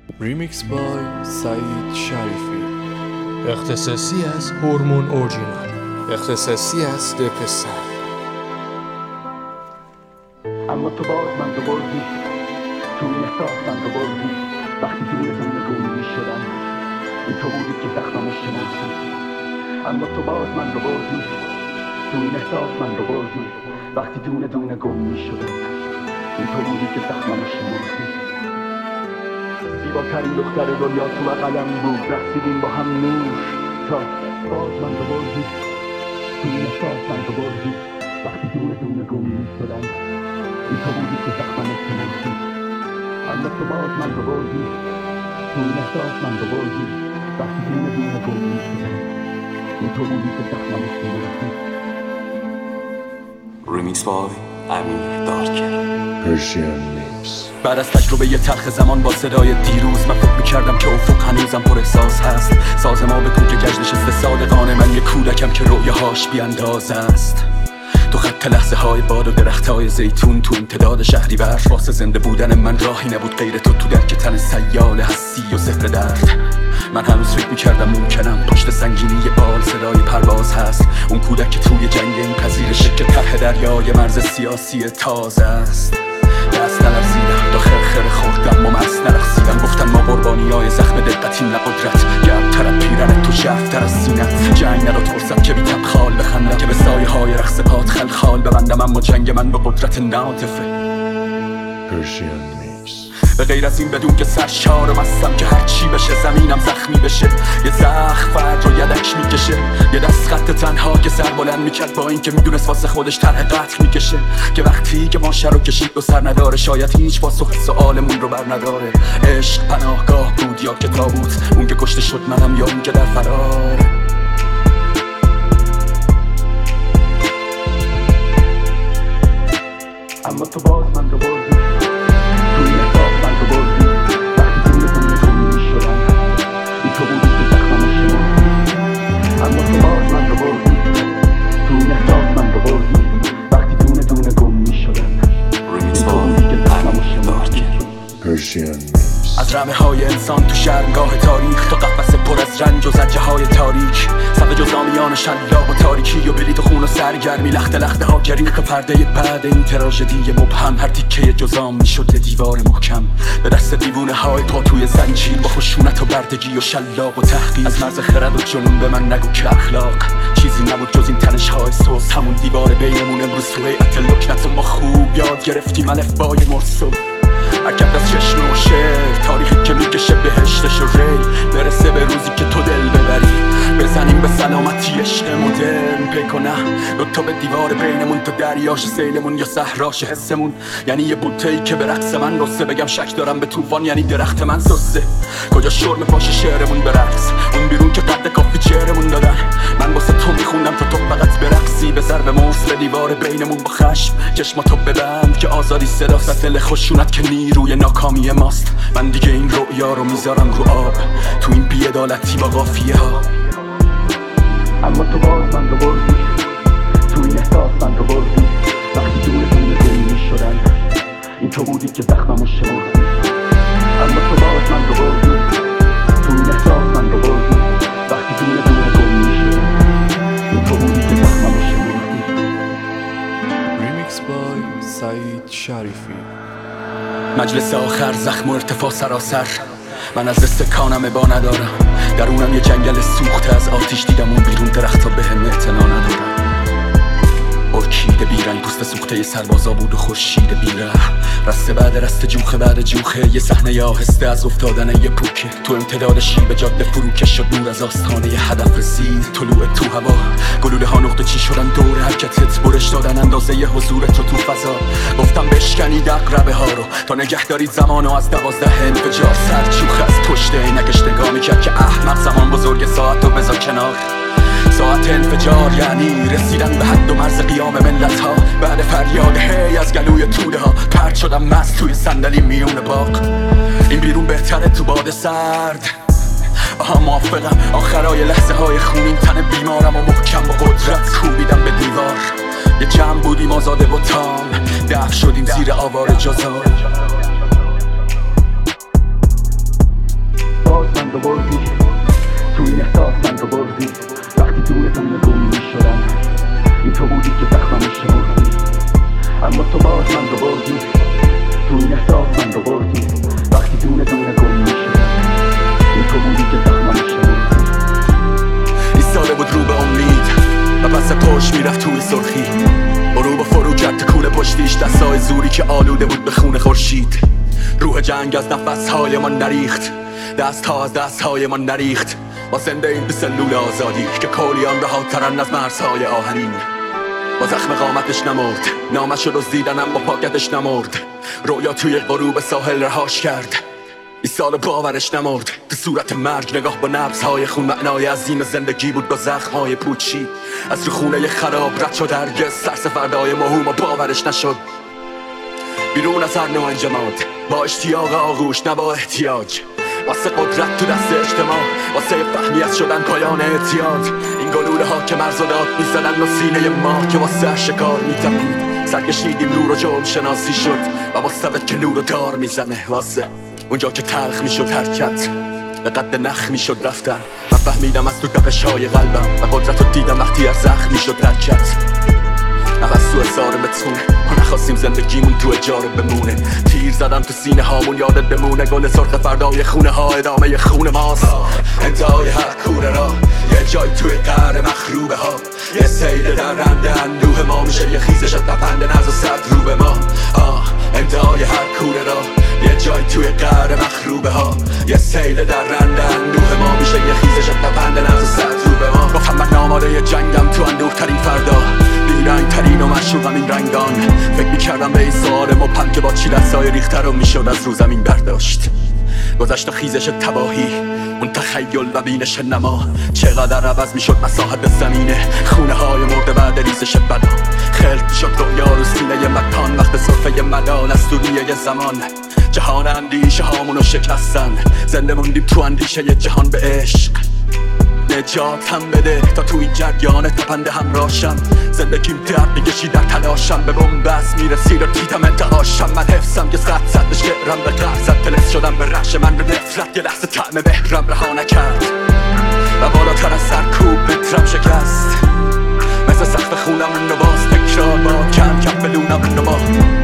ریمیکس بای سعید شریفی. اختصاصی از هورمون اورجینال، اختصاصی از دو پسر. اما تو باز من رو بردی، تو این احساس من رو بردی. وقتی دونه دونه گم می‌شدم، این تو بودی که زخممو شمردی. اما تو باز من رو بردی، تو این احساس من رو بردی. وقتی دونه دونه گم می‌شدم، این تو بودی که زخممو شمردی. زیباترین دختر دنیا تو بغلم بود، رقصیدیم با هم نور تا باز من رو بردی، تو این احساس من رو بردی. وقتی دونه دونه گم می‌شدم، این تو بودی که زخممو شمردی. اما تو باز من رو بردی، تو این احساس من رو بردی. وقتی دونه دونه گم می‌شدم، این تو بودی که زخممو شمردی. ریمیکس بای امیر دارکر. پرشین میکس. بعد از تجربه یه تلخ زمان با صدای دیروز، من فکر می‌کردم که افق هنوزم پر احساس هست. ساز ما به کوچه گشت نشسته صادقانه، من یه کودکم که رویاهاش بی‌انداز است. تو خط لحظه های باد و درخت های زیتون، تو امتداد شهریور. واسه زنده بودن من راهی نبود غیر تو درک تن سیال هستی و زهر درد. من هنوز فکر میکردم ممکنم پشت سنگینی بال صدای پرواز هست. اون کودک که توی جنگ این پذیرشه که ته دریای مرز سیاسی تازه است. دست نلرزیدم، تا خرخره خوردم و مست نرقصیدم. گفتن ما قربانیای زخم دقتی نه قدرت. گرمتر از پیرن تو ژرف‌تر از سینت. جنگ نداد فرصت که بی تبخال بخندم، که به سایه های رقص پات خلخال ببندم. اما جنگ من به قدرت ناطفه. پرشین میکس. به غیر از این بدون که سرشارم هستم که هرچی بشه زمینم زخمی بشه. یه زخم فرد رو یدک میکشه، یه دست خط تنها که سر بلند میکرد با این که میدونست واسه خودش طرح قتل میکشه. که وقتی که ماشه رو کشید و سر نداره، شاید هیچ پاسخ سؤالمون رو بر نداره. عشق پناهگاه بود یا که تابوت، اون که کشته شد منم یا اون که در فرار. اما تو باز من رو بردی، تو این احساس من رو بردی. وقتی دونه دونه گم می‌شدم، این تو بودی که زخممو شمردی. اما تو باز من رو بردی، تو این احساس من رو بردی. وقتی دونه دونه گم می‌شدم، این تو بودی که زخممو شمردی. پرشین میکس. از رمه های انسان تو شرمگاه تاریخ، تا قفس پر از رنج و زجه های تاریک. صف جزامیان شلاق و تاریکی و بلیط و خون و سرگرمی. لخته لخته ها گریخ پرده بعد این تراژدی مبهم. هر تیکه جزام میشد یه دیوار محکم به دست دیوونه های پا توی زنجیر. با خشونت و بردگی و شلاق و تحقیر. از مرز خرد و جنون به من نگو که اخلاق چیزی نبود جز این تنش های سوس. همون دیوار بینمون امروز تو هیئت لکنت و ما خوب یاد گرفتیم الفبای مرسوم. عکب از چشم و شعر، تاریخی که میکشه بهشتش و ری. برسه به روزی که تو دل ببری، بزنیم به سلامتی عشق مدرن. پی کنه دوتا به دیوار بینمون، تا دریاش سیلمون یا صحراش حسمون. یعنی یه بوته‌ای که به رقص من رسه، بگم شک دارم به طوفان یعنی درخت من سسه. کجا شرم پاش شعرمون به رقص، اون بیرون که قد کافی چهرمون دادن. من واسه تو میخوندم تا تو فقط برقصی. به ضرب مرس به دیوار بینمون با خشم چشماتو ببند که آزادی صداست. از دل خشونت که نیروی ناکامی ماست. من دیگه این رؤیا رو میذارم رو آب، تو این بی‌عدالتی با قافیه ها. اما تو باز من رو بردی، تو این احساس من رو بردی. وقتی دونه دونه گم می‌شدم، این تو بودی که زخممو شمردی. اما تو باز من رو بردی، تو این احساس من رو بردی. وقتی دونه دونه گم می‌شدم، این تو بودی که زخممو شمردی. ریمیکس بای سعید شریفی. مجلس آخر، زخم و ارتفاع سراسر. من از استکانم ابا ندارم، درونم یه جنگل سوخته از آتیش. دیدم اون بیرون درختا به هم اعتنا ندارم. ارکیده بیرنگ پوست سوخته سربازا بود و خورشید بیره. رسته بعد رسته جوخه بعد جوخه، یه صحنه آهسته از افتادن یه پوکه. تو امتداد شیب جاده فروکش شد نور از آستانه هدف رسید. طلوع تو هوا، گلوله ها نقطه چی شدن دور حرکتت. برش دادن اندازه ی حضورت رو تو فضا. گفتم بشکنید اقربه ها رو تا نگه دارید زمانو از 12 انفجار. سرچوخ از پشت عینکش نگاه میکرد که احمق زمان بزرگ ساعت رو بذار کنار. ساعت انفجار یعنی رسیدن به حد و مرز قیام ملت ها. بعد فریاد هی از گلوی توده ها، پرد شدم مست توی صندلی میون باغ. این بیرون بهتره تو باد سرد. موافقم، آخرای لحظه های خونین تن بیمارم و محکم با قدرت کوبیدم به دیوار. یه جمع بودیم آزاده و تام، دفع شدیم زیر آوار جزا. من رو بردی، تو این احساس من رو بردی. وقتی دونه گم میشدم این تو بودی که زخممو شمردی، اما تو باز من رو بردی، تو این احساس من رو بردی. وقتی دونه گم میشدم این تو بودی که زخممو شمردی. ایستاده بود رو به امید و پس پشت میرفت توی سرخی، برو فرو کرد تکون پشتیش، دستای زوری که آلوده بود به خون خورشید. روح جنگ از نفسهای ما نریخت، دستها از دستهای ما نریخت. ما زنده این به سلول آزادی که کولیان رهاترن از مرزهای آهنین. با زخم قامتش نمرد، نامش رو دزدیدن اما پاکتش نمرد. رویا توی غروب ساحل رهاش کرد، این سال باورش نمرد. به صورت مرگ نگاه با نبضهای خون، معنای عظیم زندگی بود با زخمهای پوچی. از رو خونه خراب رد شد، هرگز سرسفردهای مهم و باورش نشد. بیرون از هر نوع انجماد، با اشتیاق آغوش نه با احتیاج. واسه قدرت تو دست اجتماع، واسه فهمی از شدن پایان اعتیاد. این گلوله ها که مرز و داد میزدن و سینه ما که واسه شکار میتپید. سرکشیدیم نور و جرم شناسی شد و مستبد که نور و دار میزنه. واسه اونجا که تلخ میشد حرکت، به قد نخ میشد رفتن. من فهمیدم از تو تپش‌های قلبم و قدرت رو دیدم وقتی از زخم میشد حرکت. نفس تو احسار بتونه، ما نخواستیم زندگیمون تو اجاره بمونه. تیر زدم تو سینه هامون یادت بمونه، گل سرخ فردای خونه ها ادامه خون ماست. انتهای هر کوره را یه جای توی قهر مخروبه ها، یه سیل در رنده اندوه ما میشه یه خیزش تپنده نز و صد رو به ما. انتهای هر کوره را یه جای توی قهر مخروبه ها، یه سیل در رنده اندوه ما میشه یه خیزش تپنده نز و صد رو به ما. گفتم من آماده جنگم تو اندوه ترین فردا، بیرنگ ترین و مشروقم این رنگان. فکر میکردم به این سوال مبهم که با چی دستای ریخته رو میشد از رو زمین برداشت. گذشت و خیزش تباهی، اون تخیل و بینش نما. چقدر عوض میشد مساحت زمینه، خونه های مرده بعد ریزش بنا. خلق میشد رویا رو سینه مکان، وقت صرفه ملال از دوریه زمان. جهان اندیشه هامونو شکستن، زنده موندیم تو اندیشه جهان به عشق. نجات هم بده تا تو این جریان تپنده هم راشم. زندگیم درد میکشی در تلاشم، به بنبست میرسی رو دیدم انتهاشم. من حفظم که سخت زد به شعرم، به قهر زد تلس شدم به رخش من. به نفرت یه لحظه طعم مهرم رها نکرد و بالاتر از سرکوب مترم شکست. مثل سقف خونم رو باز تکرار با کم کم بلونم رو با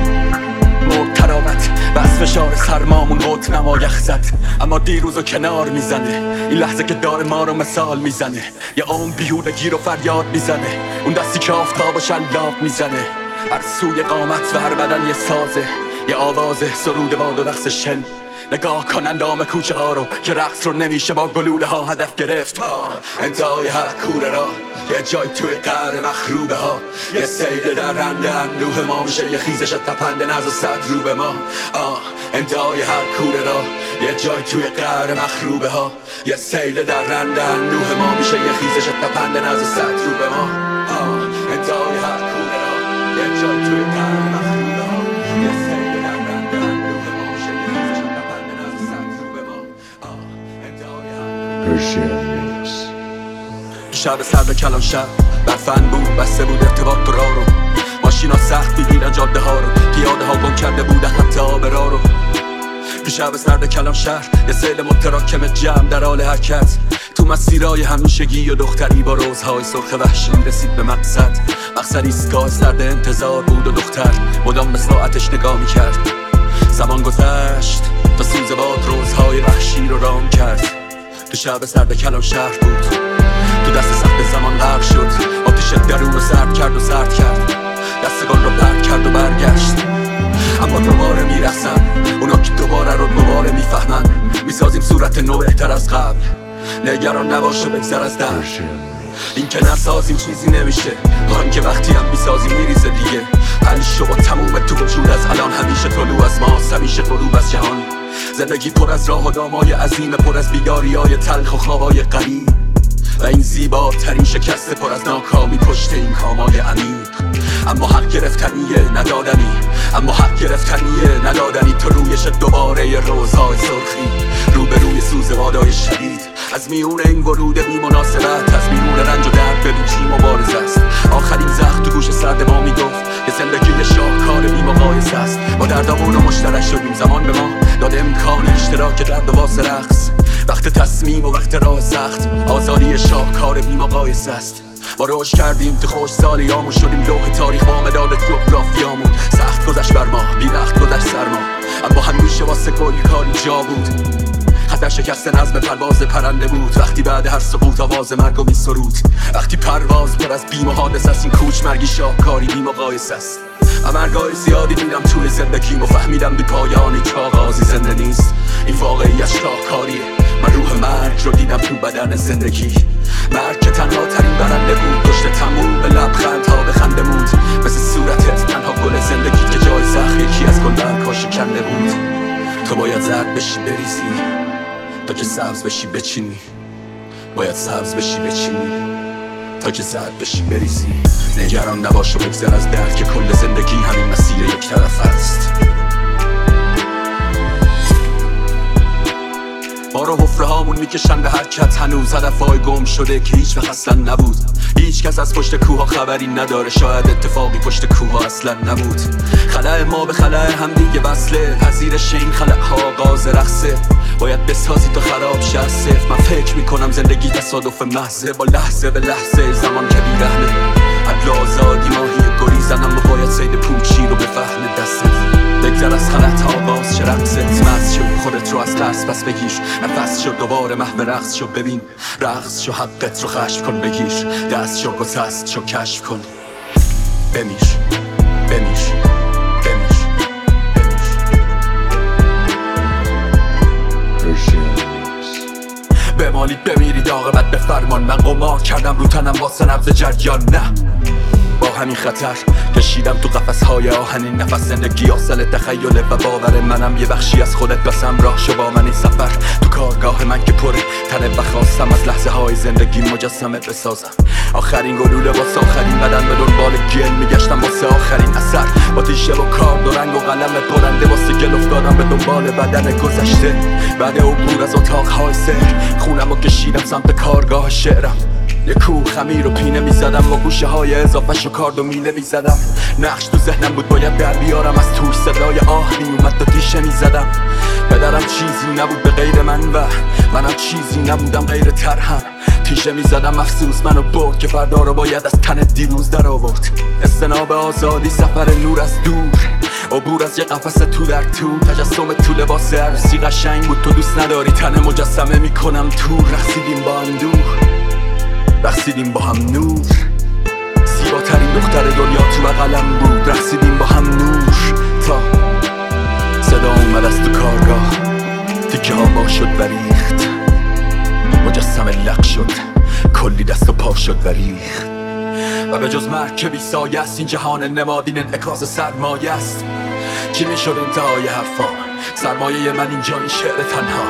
مرد تراوت و از فشار سرمامون قط نما یخ زد. اما دیروزو کنار میزنه، این لحظه که داره ما رو مثال میزنه. یه عمر بیهودگی رو فریاد میزنه، اون دستی که آفتاب و شلاق میزنه. هر سوی قامت و هر بدن یه سازه، یه آوازه سروده باد و رقص شن. نگاه کن اندام کوچه ها رو که رقص رو نمیشه با گلوله ها هدف گرفت. انتهای هر کوره را یه جای توی قهر مخروبه ها، یه سیل در رنده اندوه ما میشه یه خیزش تپنده نز و صد رو به ما. انتهای هر کوره را یه جای توی قهر مخروبه ها، یه سیل در رنده اندوه ما میشه یه خیزش تپنده نز و صد رو به ما. انتهای هر کوره را یه جای توی قهر مخروبه ها، یه سیل در رنده اندوه ما میشه یه خیزش تپنده نز و صد رو به ما. Persian Mix. شب سرد کلان شب برفن بود، بسته بود ارتباط تو راه رو. ماشینا سخت می‌دیدن جاده ها رو، پیاده ها گم کرده بودن حتی آب راه رو. تو شب سرد کلان شهر یه سیل متراکم جمع در حال حرکت. تو مسیرهای همیشگی و دختری با روزهای سرخ وحشی رسید به مقصد. مقصد ایستگاه سرد انتظار بود و دختر مدام به ساعتش نگاه می‌کرد. زمان گذشت تا سوز باد روزهای وحشی رو رام کرد. تو شب سرد کلان شهر بود، تو دست سخت زمان غرق شد. آتش درون رو سرد کرد و سرد کرد، دستگان رو پرد کرد و برگشت. اما دوباره میرخصن اونا که دوباره رو دوباره میفهمن. میسازیم صورت نو بهتر از قبل، نگران نباشه بگذر از در. این که نسازیم چیزی نمیشه، آن که وقتی هم میسازیم میریزه دیگه. حل شو با تموم تو وجود از الان، همیشه طلوع از ماست، همیشه غروب از جهان. زندگی پر از راه و دامای عظیم، پر از بیداریای تلخ و خوابای غریب. و این زیباترین شکست پر از ناکامی پشت این کامای عمیق. اما حق گرفتنیه ندادنی، اما حق گرفتنیه ندادنی. تو رویش دوباره روزهای سرخی، روبروی سوز بادای شدید. از میون این ورود بی مناسبت، از میون رنج و درد ببین چی مبارزه است. آخرین زخم تو گوش سرد ما میگفت که زندگی شاهکار بی مقایسه است. با دردامون و مشترک شدیم، زمان به ما داده امکان اشتراک در واسه رقص. وقت تصمیم و وقت راه سخت، آزادی شاهکار بی مقایسه است. ما رشد کردیم تو خوش سالیامون، شدیم لوح تاریخ با مداد جغرافیامون. سخت گذشت بر ما، بی وقت گذشت سر ما، اما همیشه واسه کلی کاری جا بود. خطر شکست نظم پرواز پرنده بود، وقتی بعد هر سقوط آواز مرگ و می سرود. وقتی پرواز پر از بیم و حادث است، این کوچ مرگی شاهکاری بی مقایسه است. و مرگای زیادی دیدم توی زندگیم و فهمیدم بی پایانی که آغازی زنده نیست. این واقعیت شاهکاریه، من روح مرگ رو دیدم تو بدن زندگی. مرگ که تنها ترین برنده بود، دشت تموم به لبخند ها به خنده بود. مثل صورتت تنها گل زندگیت که جای زخم یکی از گلبرگ‌ها شکنده بود. تو باید زرد بشی بریزی تا که سبز بشی بچینی، باید سبز بشی بچینی تا که زرد بشی بریزی. نگران نباش و بگذر از درک که کل زندگی همین مسیر یک طرف است. ما رو حفره هامون میکشن به حرکت، هنوز هدفهای گم شده که هیچ وقت اصلا نبود. هیچ کس از پشت کوه ها خبری نداره، شاید اتفاقی پشت کوه ها اصلا نبود. خلأ ما به خلأ هم دیگه وصله، پذیرش این خلأ ها آغاز رقصه. باید بسازی تا خراب شه از صفر. من فکر میکنم زندگی تصادف محضه، با لحظه به لحظه زمان که بیرحمه. عدل و آزادی ماهی گریزن، اما باید صید پوچی رو بفهمه دستت. بگذر از خلط آغاز چه رقصت، مست شو خودت رو از ترس پس بگیر. نفس شو دوباره محو رقص شو، ببین رقص شو حقت رو خشم کن بگیر. دست شو گسست شو کشف کن، بمیر بمیر بمیر بمالید بمیرید عاقبت به فرمان. من قمار کردم رو تنم واسه نبض جریان، نه با همین خطر کشیدم تو قفس‌های آهنین. نفس زندگی حاصل تخیله و باور منم، یه بخشی از خودت بس همراه شو با من این سفر. تو کارگاه من که پره تنه و خواستم از لحظه های زندگی مجسمه بسازم. آخرین گلوله واسه آخرین بدن، به دنبال گل میگشتم واسه آخرین اثر. با تیشه و کارد و رنگ و قلم پرنده واسه گل افتادم به دنبال بدن گذشته. بعد عبور از اتاقهای سحر، خونم و کشیدم سمت کارگاه شعرم. یه کوه خمیر و پینه میزدم و گوشه های اضافه شو کارد و میله میزدم. نقش تو ذهنم بود باید در بیارم، از توش صدای آه میومد تا تیشه میزدم. پدرم چیزی نبود به غیر من و منم چیزی نبودم غیر ترهم. تیشه میزدم افسوس منو برد که فردا رو باید از تن دیروز در آورد. استناب آزادی، سفر نور از دور، عبور از یه قفس تو در تو. تجسم تو لباس عروسی قشنگ بود، تو دوست نداری تن مجسمه میکنم تو. رقصیدیم با اندوه، رقصیدیم با هم نور، زیباترین دختر دنیا تو بغلم بود. رقصیدیم با هم نور تا صدا اومد از تو کارگاه، تیکه ها با شد و ریخت. مجسمه لق شد، کلی دست و پا شد و ریخت. و به جز مرگ که بی سایه است، این جهان نمادین انعکاس سرمایه است. چی میشد انتهای حرفا؟ سرمایه من اینجا این شعر تنها.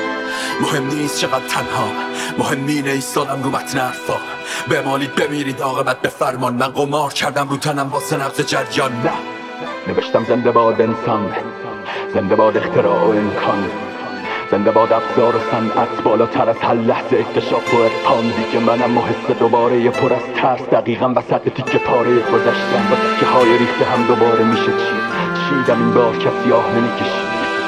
مهم نیست چقدر تنها، مهم اینه ایستادم رو متن حرفا. بمالید بمیرید عاقبت به فرمان. من قمار کردم رو تنم واسه نبض جریان، نه نوشتم زنده باد انسان، زنده باد اختراع و امکان، زنده باد ابزار و صنعت بالاتر از هر لحظه اکتشاف و ارفان. دیگه منم و حس دوباره یه پر از ترس، دقیقا وسط تیکه پاره گذشتم. با تیکه های ریخته هم دوباره میشه چیدم این بار کسی آه نمیکشید.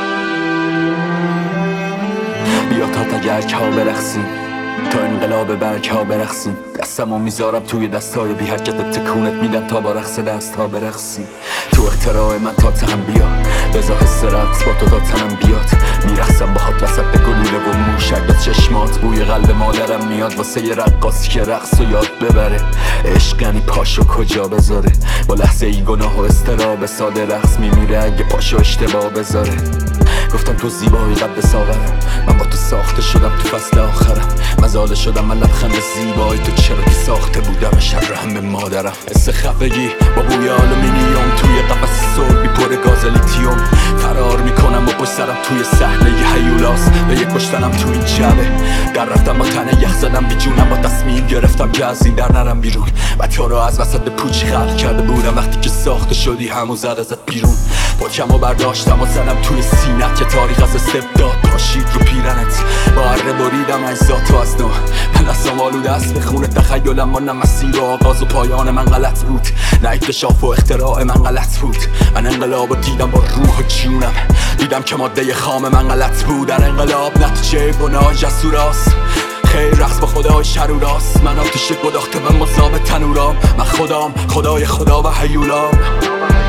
بیا تا تگرک ها برقصیم، تا انقلاب برگ ها برقصیم. دستمو میذارم توی دستای بی حرکت، تکونت میدم تا با رقص دست ها برقصیم. تو اختراع من تا تنم بیا، بذار حس رقص با تو تا تنم بیاد. میرقصم با هات وسط گلوله و موشک به چشمات، بوی قلب مادرم میاد واسه یه رقاصی که رقص و یاد ببره. عشق یعنی پاشو کجا بذاره، با لحظه ای گناه و استراب ساده رقص میمیره اگه پاشو اشتباه بذاره. گفتم تو زیبایی قد ساغرم، من با تو ساخته شدم تو فصل آخرم. مزاله شدم من لبخند زیبایی تو، چرا که ساخته بودم شر همه مادرم. حس خفگی با بوی آلومینیوم توی قفس صلبی پر گاز لیتیوم. فرار میکنم و پشت سرم توی صحنه ی هیولاس، به یک کشتنم تو این جبه. در رفتم با تنه یخ زدم بی جونم، با تصمیم گرفتم که از این در نرم بیرون. و تو رو از وسط پوچ خلق کرده بودم، وقتی که ساخته شدی همون زد ازت بیرون. پاکم و برداشتم و زدم توی سینت که تاریخ از استبداد پاشید رو پیرنت. با اره بریدم اجزاتو از نو، من دستم آلوده است به خون تخیل، اما نه مسیر و آغاز و پایان من غلط بود، نه اکتشاف و اختراع من غلط بود. من انقلاب رو دیدم با روح و جونم، دیدم که ماده خام من غلط بود. در انقلاب نتیجه گناه جسوراست، خیر رقص با خدای شروراست. من آتش گداخته و مذاب تنورام، من خدام خدای خدا و هیولام.